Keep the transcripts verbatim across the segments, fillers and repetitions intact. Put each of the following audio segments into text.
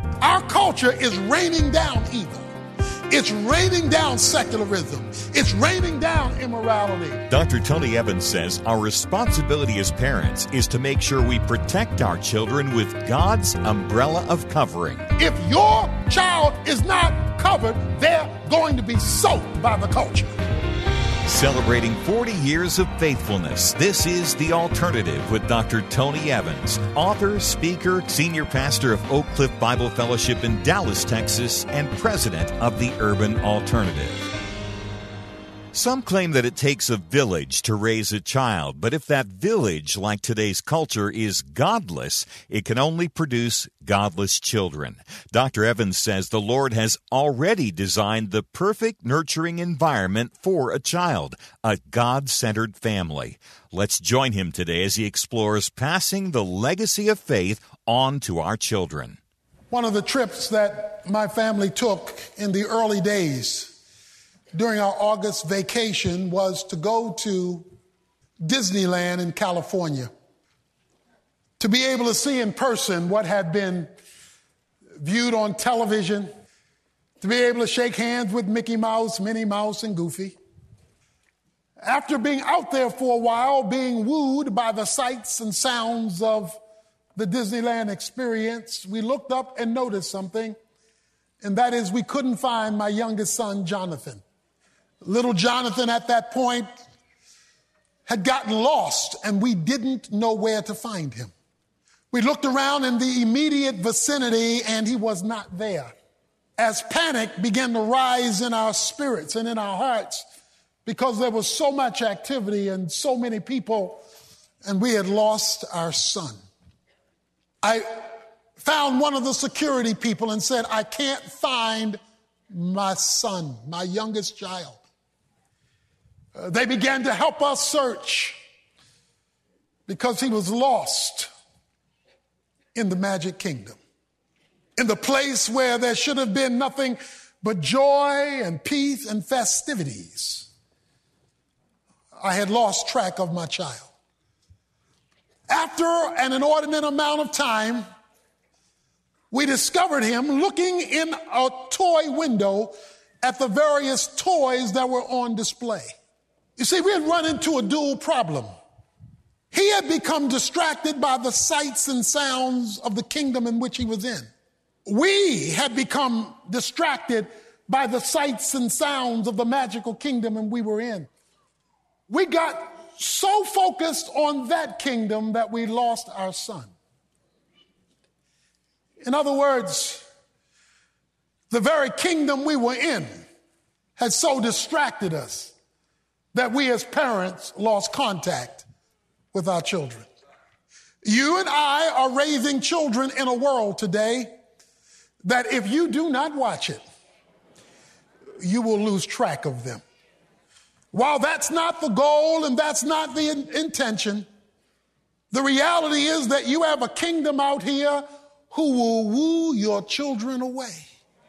Our culture is raining down evil. It's raining down secularism. It's raining down immorality. Doctor Tony Evans says our responsibility as parents is to make sure we protect our children with God's umbrella of covering. If your child is not covered, they're going to be soaked by the culture. Celebrating forty years of faithfulness, this is The Alternative with Doctor Tony Evans, author, speaker, senior pastor of Oak Cliff Bible Fellowship in Dallas, Texas, and president of the Urban Alternative. Some claim that it takes a village to raise a child, but if that village, like today's culture, is godless, it can only produce godless children. Doctor Evans says the Lord has already designed the perfect nurturing environment for a child, a God-centered family. Let's join him today as he explores passing the legacy of faith on to our children. One of the trips that my family took in the early days during our August vacation was to go to Disneyland in California, to be able to see in person what had been viewed on television, to be able to shake hands with Mickey Mouse, Minnie Mouse, and Goofy. After being out there for a while, being wooed by the sights and sounds of the Disneyland experience, we looked up and noticed something, and that is we couldn't find my youngest son, Jonathan. Little Jonathan at that point had gotten lost, and we didn't know where to find him. We looked around in the immediate vicinity, and he was not there. As panic began to rise in our spirits and in our hearts, because there was so much activity and so many people, and we had lost our son. I found one of the security people and said, I can't find my son, my youngest child. Uh, they began to help us search because he was lost in the Magic Kingdom, in the place where there should have been nothing but joy and peace and festivities. I had lost track of my child. After an inordinate amount of time, we discovered him looking in a toy window at the various toys that were on display. You see, we had run into a dual problem. He had become distracted by the sights and sounds of the kingdom in which he was in. We had become distracted by the sights and sounds of the magical kingdom in we were in. We got so focused on that kingdom that we lost our son. In other words, the very kingdom we were in had so distracted us that we as parents lost contact with our children. You and I are raising children in a world today that if you do not watch it, you will lose track of them. While that's not the goal and that's not the in- intention, the reality is that you have a kingdom out here who will woo your children away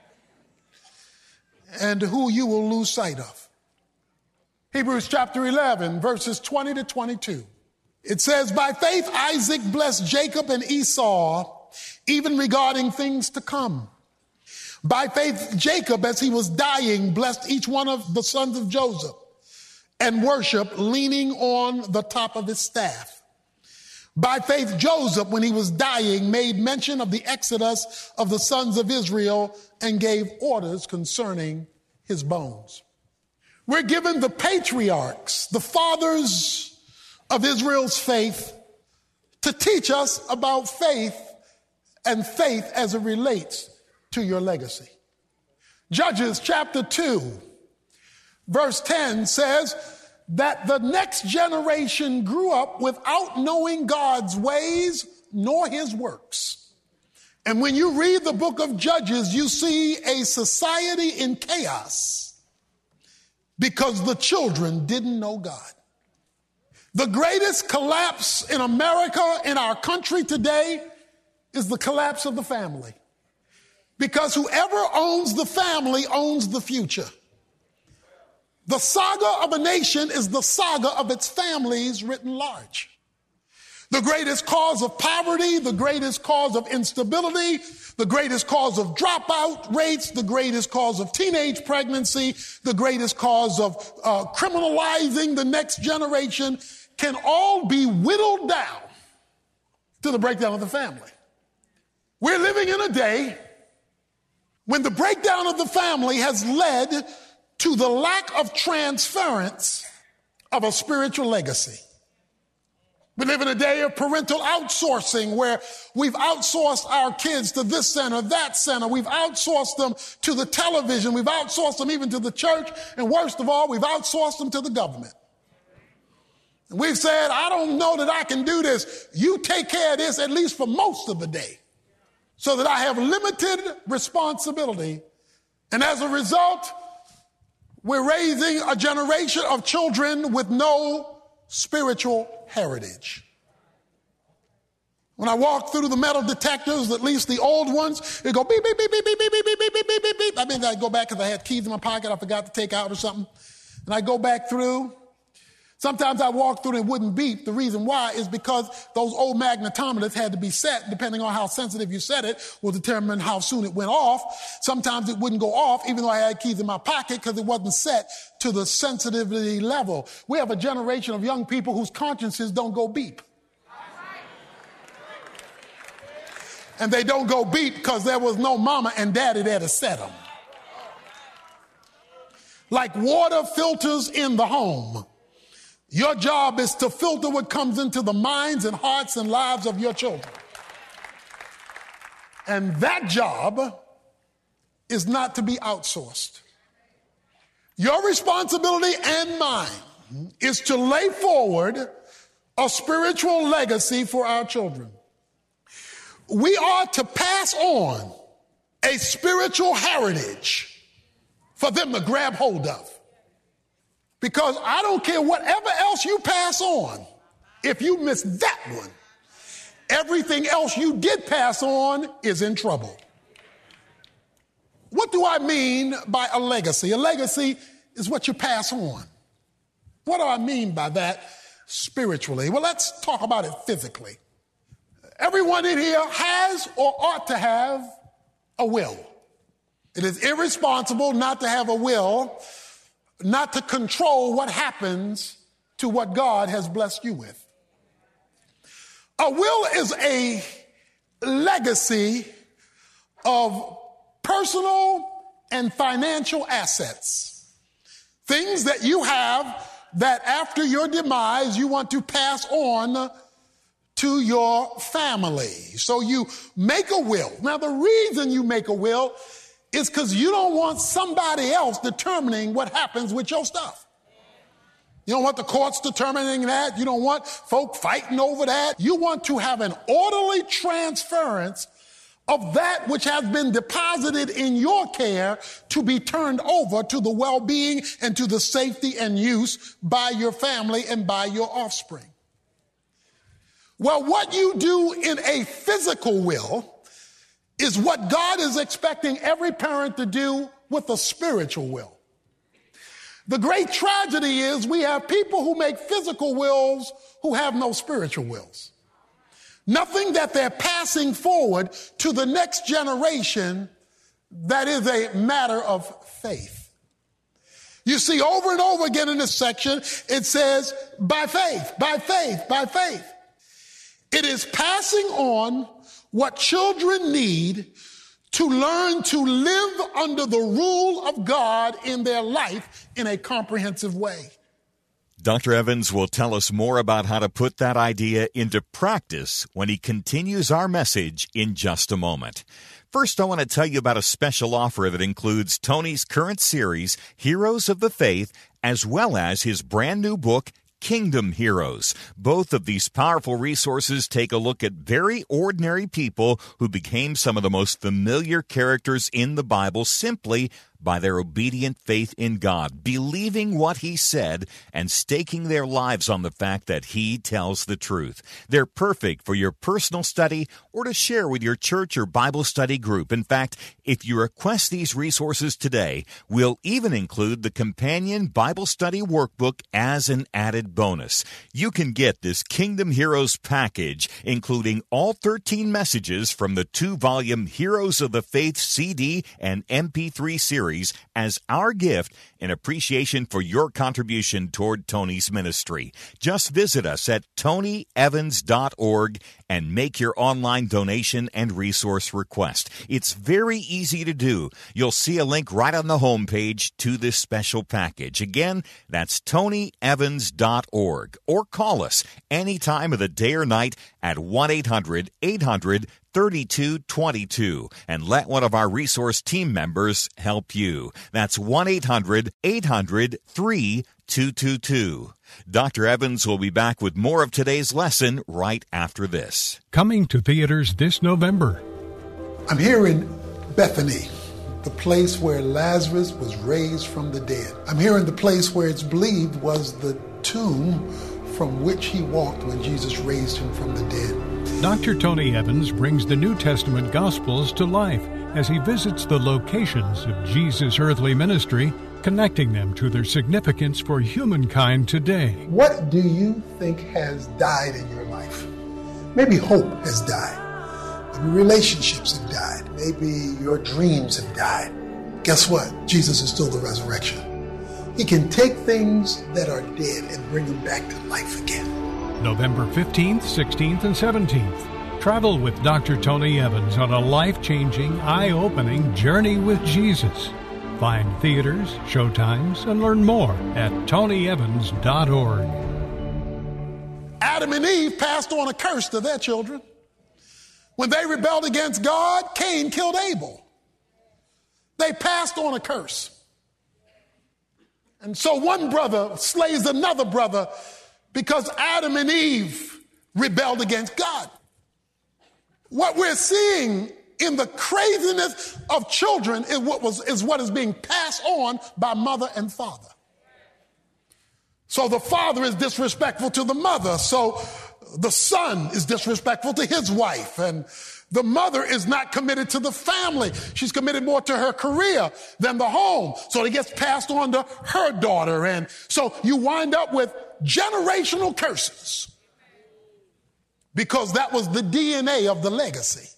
and who you will lose sight of. Hebrews chapter eleven, verses twenty to twenty-two. It says, by faith Isaac blessed Jacob and Esau, even regarding things to come. By faith Jacob, as he was dying, blessed each one of the sons of Joseph and worshiped, leaning on the top of his staff. By faith Joseph, when he was dying, made mention of the exodus of the sons of Israel and gave orders concerning his bones. We're given the patriarchs, the fathers of Israel's faith, to teach us about faith and faith as it relates to your legacy. Judges chapter two, verse ten says that the next generation grew up without knowing God's ways nor his works. And when you read the book of Judges, you see a society in chaos because the children didn't know God. The greatest collapse in America, in our country today, is the collapse of the family. Because whoever owns the family owns the future. The saga of a nation is the saga of its families written large. The greatest cause of poverty, the greatest cause of instability, the greatest cause of dropout rates, the greatest cause of teenage pregnancy, the greatest cause of uh, criminalizing the next generation can all be whittled down to the breakdown of the family. We're living in a day when the breakdown of the family has led to the lack of transference of a spiritual legacy. We live in a day of parental outsourcing where we've outsourced our kids to this center, that center. We've outsourced them to the television. We've outsourced them even to the church. And worst of all, we've outsourced them to the government. And we've said, I don't know that I can do this. You take care of this at least for most of the day so that I have limited responsibility. And as a result, we're raising a generation of children with no spiritual heritage. When I walk through the metal detectors, at least the old ones, they go beep, beep, beep, beep, beep, beep, beep, beep, beep, beep, beep, beep. I mean, I go back because I had keys in my pocket I forgot to take out or something. And I go back through. Sometimes I walk through and it wouldn't beep. The reason why is because those old magnetometers had to be set, depending on how sensitive you set it, will determine how soon it went off. Sometimes it wouldn't go off, even though I had keys in my pocket, because it wasn't set to the sensitivity level. We have a generation of young people whose consciences don't go beep. And they don't go beep because there was no mama and daddy there to set them. Like water filters in the home, your job is to filter what comes into the minds and hearts and lives of your children. And that job is not to be outsourced. Your responsibility and mine is to lay forward a spiritual legacy for our children. We are to pass on a spiritual heritage for them to grab hold of. Because I don't care whatever else you pass on, if you miss that one, everything else you did pass on is in trouble. What do I mean by a legacy? A legacy is what you pass on. What do I mean by that spiritually? Well, let's talk about it physically. Everyone in here has or ought to have a will. It is irresponsible not to have a will, not to control what happens to what God has blessed you with. A will is a legacy of personal and financial assets. Things that you have that after your demise you want to pass on to your family. So you make a will. Now the reason you make a will is because you don't want somebody else determining what happens with your stuff. You don't want the courts determining that. You don't want folk fighting over that. You want to have an orderly transference of that which has been deposited in your care to be turned over to the well-being and to the safety and use by your family and by your offspring. Well, what you do in a physical will is what God is expecting every parent to do with a spiritual will. The great tragedy is we have people who make physical wills who have no spiritual wills. Nothing that they're passing forward to the next generation that is a matter of faith. You see, over and over again in this section, it says, by faith, by faith, by faith. It is passing on what children need to learn to live under the rule of God in their life in a comprehensive way. Doctor Evans will tell us more about how to put that idea into practice when he continues our message in just a moment. First, I want to tell you about a special offer that includes Tony's current series, Heroes of the Faith, as well as his brand new book, Kingdom Heroes. Both of these powerful resources take a look at very ordinary people who became some of the most familiar characters in the Bible simply by their obedient faith in God, believing what He said and staking their lives on the fact that He tells the truth. They're perfect for your personal study or to share with your church or Bible study group. In fact, if you request these resources today, we'll even include the companion Bible study workbook as an added bonus. You can get this Kingdom Heroes package, including all thirteen messages from the two-volume Heroes of the Faith C D and M P three series as our gift in appreciation for your contribution toward Tony's ministry. Just visit us at tony evans dot org and make your online donation and resource request. It's very easy to do. You'll see a link right on the homepage to this special package. Again, that's tony evans dot org, or call us any time of the day or night at one eight hundred eight hundred thirty-two twenty-two and let one of our resource team members help you. That's one eight hundred eight hundred three two two two. Doctor Evans will be back with more of today's lesson right after this. Coming to theaters this November. I'm here in Bethany, the place where Lazarus was raised from the dead. I'm here in the place where it's believed was the tomb from which he walked when Jesus raised him from the dead. Doctor Tony Evans brings the New Testament Gospels to life as he visits the locations of Jesus' earthly ministry, connecting them to their significance for humankind today. What do you think has died in your life? Maybe hope has died. Maybe relationships have died. Maybe your dreams have died. Guess what? Jesus is still the resurrection. He can take things that are dead and bring them back to life again. November fifteenth, sixteenth, and seventeenth. Travel with Doctor Tony Evans on a life-changing, eye-opening journey with Jesus. Find theaters, showtimes, and learn more at tony evans dot org. Adam and Eve passed on a curse to their children. When they rebelled against God, Cain killed Abel. They passed on a curse. And so one brother slays another brother because Adam and Eve rebelled against God. What we're seeing in the craziness of children is what was is what is being passed on by mother and father. So the father is disrespectful to the mother. So the son is disrespectful to his wife. And the mother is not committed to the family. She's committed more to her career than the home. So it gets passed on to her daughter. And so you wind up with generational curses because that was the D N A of the legacy.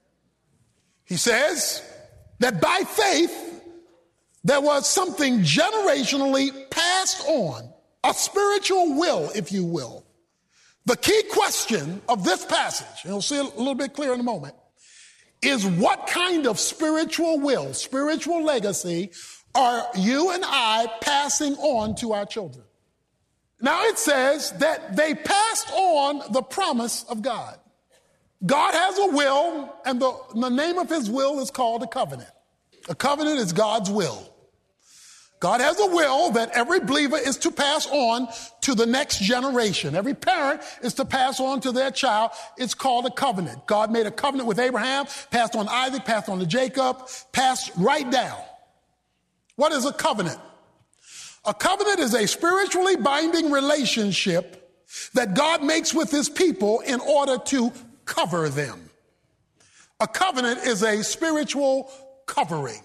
He says that by faith, there was something generationally passed on, a spiritual will, if you will. The key question of this passage, and you'll see it a little bit clearer in a moment, is what kind of spiritual will, spiritual legacy are you and I passing on to our children? Now it says that they passed on the promise of God. God has a will, and the, the name of his will is called a covenant. A covenant is God's will. God has a will that every believer is to pass on to the next generation. Every parent is to pass on to their child. It's called a covenant. God made a covenant with Abraham, passed on Isaac, passed on to Jacob, passed right down. What is a covenant? A covenant is a spiritually binding relationship that God makes with his people in order to cover them. A covenant is a spiritual covering.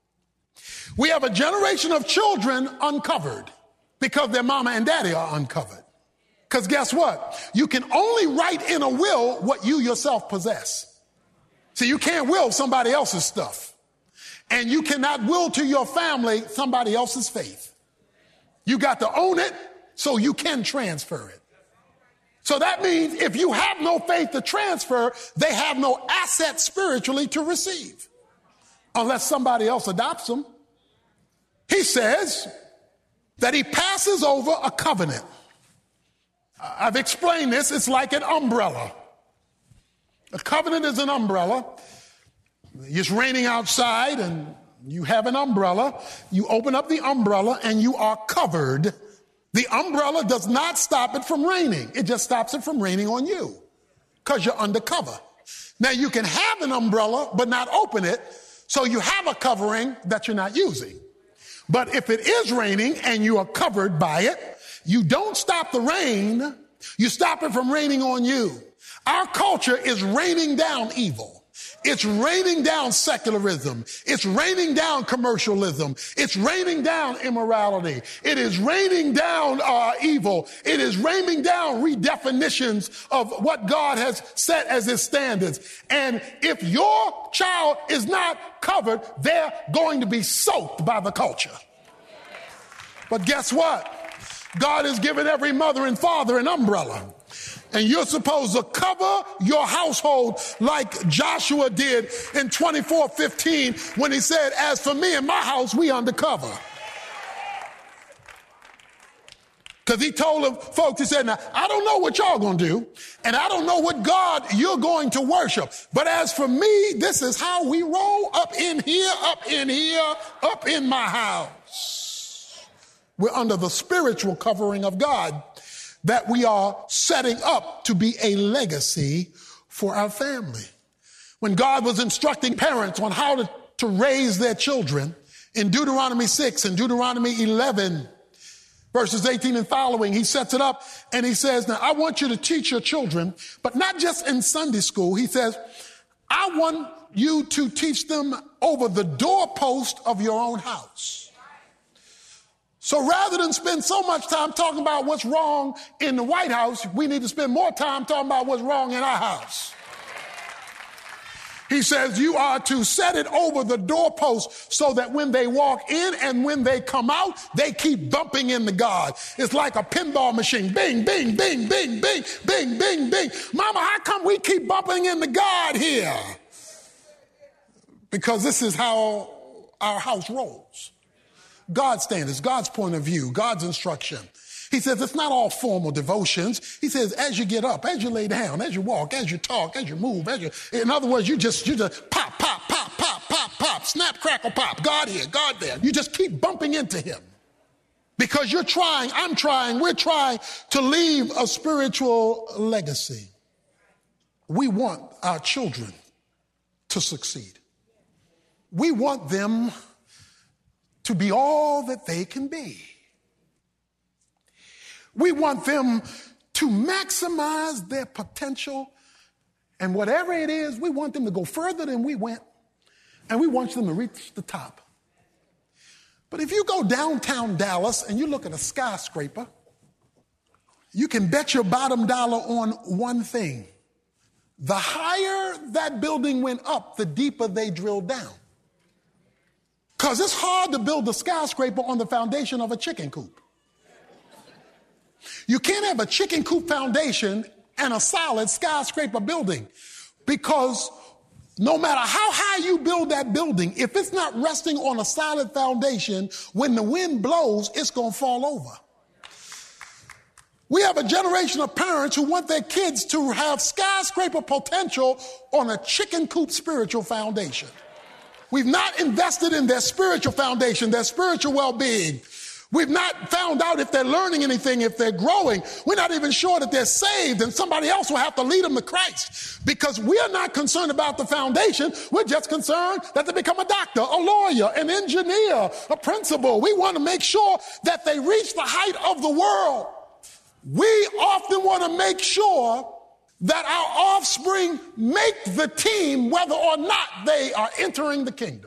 We have a generation of children uncovered because their mama and daddy are uncovered. Because guess what? You can only write in a will what you yourself possess. See, you can't will somebody else's stuff. And you cannot will to your family somebody else's faith. You got to own it so you can transfer it. So that means if you have no faith to transfer, they have no asset spiritually to receive unless somebody else adopts them. He says that he passes over a covenant. I've explained this. It's like an umbrella. A covenant is an umbrella. It's raining outside and you have an umbrella. You open up the umbrella and you are covered. The umbrella does not stop it from raining. It just stops it from raining on you because you're under cover. Now you can have an umbrella but not open it So you have a covering that you're not using. But if it is raining and you are covered by it, you don't stop the rain. You stop it from raining on you. Our culture is raining down evil. It's raining down secularism. It's raining down commercialism. It's raining down immorality. It is raining down uh, evil. It is raining down redefinitions of what God has set as his standards. And if your child is not covered, they're going to be soaked by the culture. But guess what? God has given every mother and father an umbrella. And you're supposed to cover your household like Joshua did in twenty-four fifteen when he said, as for me and my house, we undercover. Because he told them folks, he said, now, I don't know what y'all going to do, and I don't know what God you're going to worship. But as for me, this is how we roll up in here, up in here, up in my house. We're under the spiritual covering of God that we are setting up to be a legacy for our family. When God was instructing parents on how to, to raise their children, in Deuteronomy six and Deuteronomy eleven, verses eighteen and following, he sets it up and he says, now I want you to teach your children, but not just in Sunday school. He says, I want you to teach them over the doorpost of your own house. So rather than spend so much time talking about what's wrong in the White House, we need to spend more time talking about what's wrong in our house. He says you are to set it over the doorpost so that when they walk in and when they come out, they keep bumping into God. It's like a pinball machine. Bing, bing, bing, bing, bing, bing, bing, bing. Mama, how come we keep bumping into God here? Because this is how our house rolls. God's standards, God's point of view, God's instruction. He says it's not all formal devotions. He says as you get up, as you lay down, as you walk, as you talk, as you move, as you, in other words, you just, you just pop, pop, pop, pop, pop, pop, snap, crackle, pop, God here, God there. You just keep bumping into him because you're trying, I'm trying, we're trying to leave a spiritual legacy. We want our children to succeed. We want them to be all that they can be. We want them to maximize their potential, and whatever it is, we want them to go further than we went, and we want them to reach the top. But if you go downtown Dallas and you look at a skyscraper, you can bet your bottom dollar on one thing. The higher that building went up, the deeper they drilled down. Because it's hard to build a skyscraper on the foundation of a chicken coop. You can't have a chicken coop foundation and a solid skyscraper building, because no matter how high you build that building, if it's not resting on a solid foundation, when the wind blows, it's going to fall over. We have a generation of parents who want their kids to have skyscraper potential on a chicken coop spiritual foundation. We've not invested in their spiritual foundation, their spiritual well-being. We've not found out if they're learning anything, if they're growing. We're not even sure that they're saved, and somebody else will have to lead them to Christ, because we are not concerned about the foundation. We're just concerned that they become a doctor, a lawyer, an engineer, a principal. We want to make sure that they reach the height of the world. We often want to make sure that our offspring make the team whether or not they are entering the kingdom.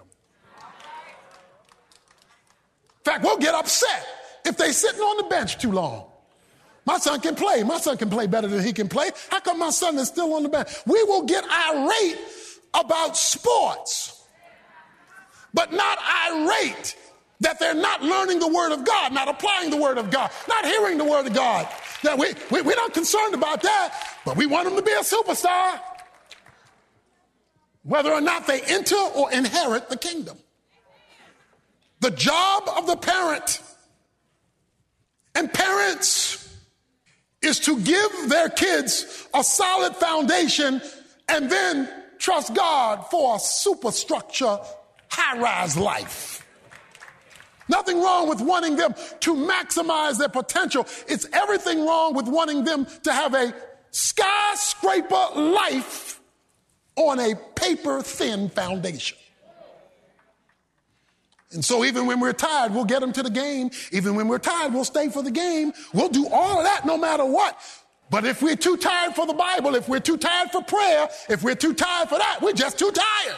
In fact, we'll get upset if they're sitting on the bench too long. My son can play. My son can play better than he can play. How come my son is still on the bench? We will get irate about sports, but not irate that they're not learning the word of God, not applying the word of God, not hearing the word of God. That we, we, we're not concerned about that, but we want them to be a superstar, whether or not they enter or inherit the kingdom. The job of the parent and parents is to give their kids a solid foundation and then trust God for a superstructure, high-rise life. Nothing wrong with wanting them to maximize their potential. It's everything wrong with wanting them to have a skyscraper life on a paper-thin foundation. And so even when we're tired, we'll get them to the game. Even when we're tired, we'll stay for the game. We'll do all of that no matter what. But if we're too tired for the Bible, if we're too tired for prayer, if we're too tired for that, we're just too tired.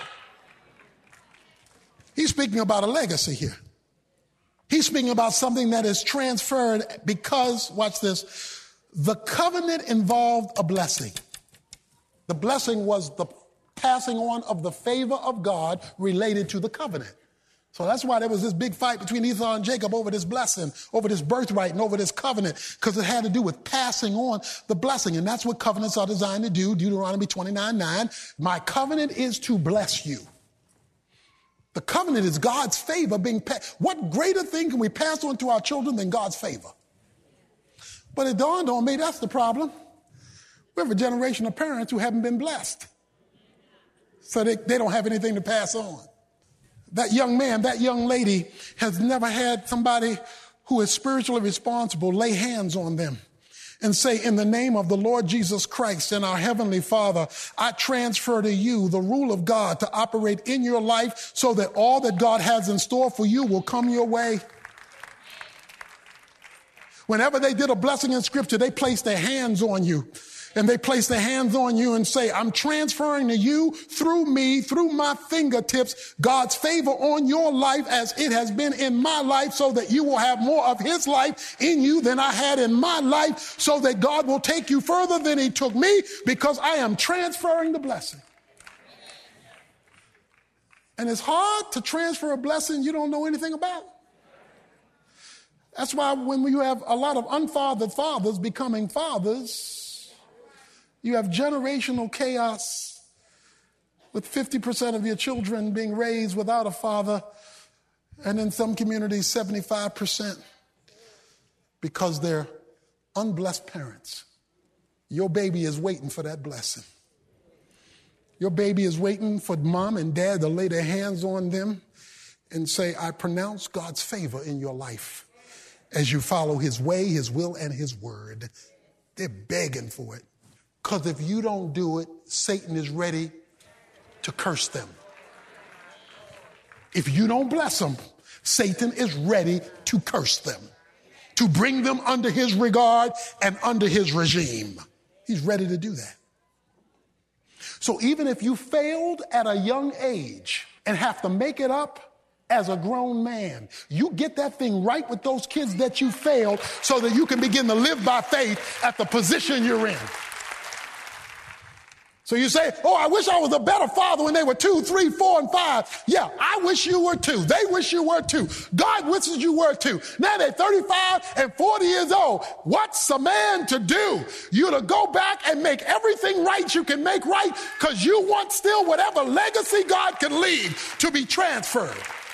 He's speaking about a legacy here. He's speaking about something that is transferred because, watch this, the covenant involved a blessing. The blessing was the passing on of the favor of God related to the covenant. So that's why there was this big fight between Esau and Jacob over this blessing, over this birthright, and over this covenant, because it had to do with passing on the blessing. And that's what covenants are designed to do. Deuteronomy twenty-nine nine, my covenant is to bless you. The covenant is God's favor being passed. What greater thing can we pass on to our children than God's favor? But it dawned on me, that's the problem. We have a generation of parents who haven't been blessed. So they, they don't have anything to pass on. That young man, that young lady has never had somebody who is spiritually responsible lay hands on them and say, in the name of the Lord Jesus Christ and our Heavenly Father, I transfer to you the rule of God to operate in your life so that all that God has in store for you will come your way. Whenever they did a blessing in Scripture, they placed their hands on you. And they place their hands on you and say, I'm transferring to you through me, through my fingertips, God's favor on your life as it has been in my life, so that you will have more of his life in you than I had in my life, so that God will take you further than he took me, because I am transferring the blessing. And it's hard to transfer a blessing you don't know anything about. That's why when you have a lot of unfathered fathers becoming fathers, you have generational chaos with fifty percent of your children being raised without a father, and in some communities, seventy-five percent because they're unblessed parents. Your baby is waiting for that blessing. Your baby is waiting for mom and dad to lay their hands on them and say, I pronounce God's favor in your life as you follow his way, his will, and his word. They're begging for it. Because if you don't do it, Satan is ready to curse them. If you don't bless them, Satan is ready to curse them, to bring them under his regard and under his regime. He's ready to do that. So even if you failed at a young age and have to make it up as a grown man, you get that thing right with those kids that you failed so that you can begin to live by faith at the position you're in. So you say, oh, I wish I was a better father when they were two, three, four, and five. Yeah, I wish you were too. They wish you were too. God wishes you were too. Now they're thirty-five and forty years old. What's a man to do? You to go back and make everything right you can make right, because you want still whatever legacy God can leave to be transferred.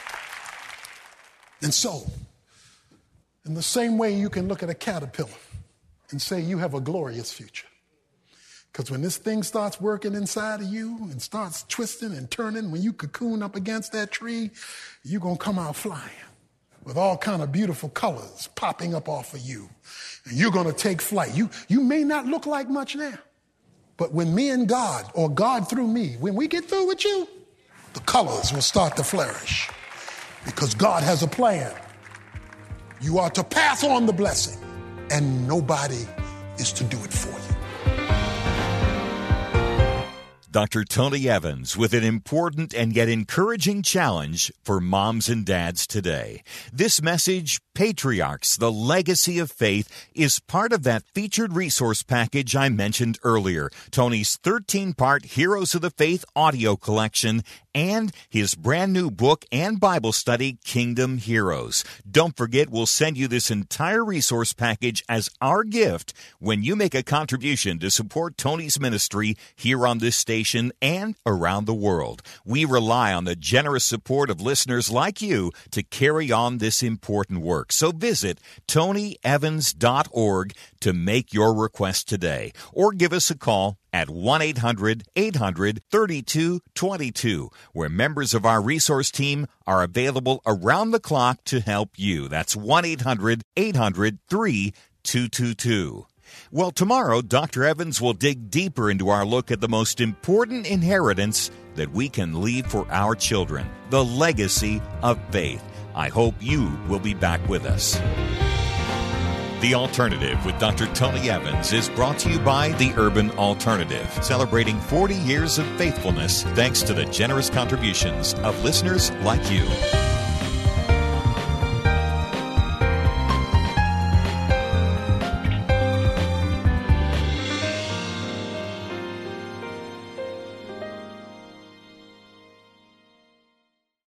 And so, in the same way, you can look at a caterpillar and say you have a glorious future. Because when this thing starts working inside of you and starts twisting and turning, when you cocoon up against that tree, you're going to come out flying with all kind of beautiful colors popping up off of you. And you're going to take flight. You, you may not look like much now, but when me and God, or God through me, when we get through with you, the colors will start to flourish. Because God has a plan. You are to pass on the blessing, and nobody is to do it for you. Doctor Tony Evans with an important and yet encouraging challenge for moms and dads today. This message, Patriarchs, the Legacy of Faith, is part of that featured resource package I mentioned earlier, Tony's thirteen-part Heroes of the Faith audio collection, and his brand new book and Bible study, Kingdom Heroes. Don't forget, we'll send you this entire resource package as our gift when you make a contribution to support Tony's ministry here on this station and around the world. We rely on the generous support of listeners like you to carry on this important work. So visit tony evans dot org to make your request today, or give us a call at one eight hundred eight hundred thirty-two twenty-two, where members of our resource team are available around the clock to help you. That's one eight hundred eight hundred three two two two. Well, tomorrow, Doctor Evans will dig deeper into our look at the most important inheritance that we can leave for our children, the legacy of faith. I hope you will be back with us. The Alternative with Doctor Tony Evans is brought to you by the Urban Alternative, celebrating forty years of faithfulness thanks to the generous contributions of listeners like you.